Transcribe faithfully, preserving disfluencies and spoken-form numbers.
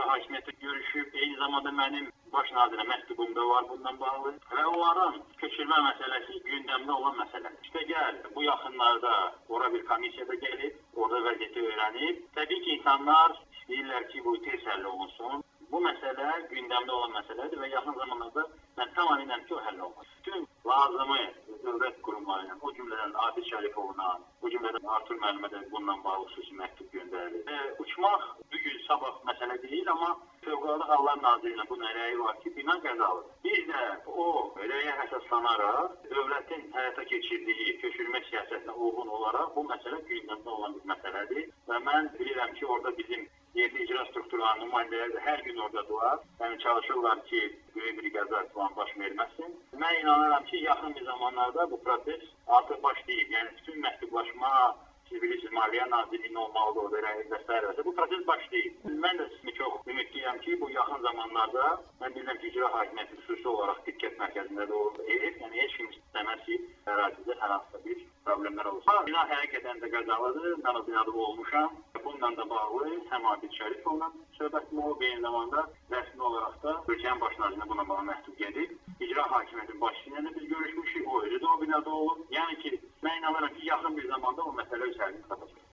hakimiyyəti görüşüb, eyni zamanda mənim baş nazirə məktubum da var bundan bağlı və onların köçürmə məsələsi gündəmdə olan məsələdir. İşte gəl, bu yaxınlarda ora bir komissiyada gəlib, orada vəziyyəti öyrənib. Təbii ki, insanlar istəyirlər ki, bu tez həll olunsun. Bu məsələ gündəmdə olan məsələdir və yaxın zamanlarda mən tam əminəm ki, o həll olunur. Bütün lazımı dövlət qurumlarına, o cümlədən Adil Şərifovuna, o cümlədən Artur müəllimə də bundan bağlı xüsusi məktub göndərilir. E, uçmaq bugün sabah məsələ deyil, amma Fövqəladə Hallar Nazirliyinin bu rəyi var ki, bina qəzalıdır. Biz də o rəyə əsaslanaraq dövlətin həyata keçirdiyi köçürmə siyasətinə uyğun olaraq bu məsələ gündəmdə olan bir məsələdir və mən bilirəm ki, orada bizim yerli icra strukturlarının nümayəndələri də hər gün oradadılar. Yəni çalışırlar ki, böyük bir qəza falan baş verməsin. Mən inanıram ki, yaxın bir zamanlarda bu proses artıq başlayıb. Yəni bütün məktublaşma, siz bilirsiniz, Maliyyə Nazirliyinin olmalıdır, orada rəyi və s. Bu proses başlayıb. Mən də sizinlə çox ümidliyəm ki, bu yaxın zamanlarda mən bilirəm ki, icra hakimiyyəti xüsusi olaraq diqqət mərkəzində də olur. Yəni heç kim istəməz ki, ərazidə hər hansısa bir problemlər olsun. Bina həqiqətən də qəzalıdır, mən o binada olmuşam. Bununla da bağlı həm Adil Şərifovla söhbətim olub, eyni zamanda rəsmi olaraq da ölkənin baş nazirinə buna bağlı məktub gedib. İcra hakimiyyətinin başçısıyla da biz görüşmüşük, o özü də o binada olub. Yəni ki, mən inanıram ki, yaxın bir zamanda o məsələ öz həllini tapacaq.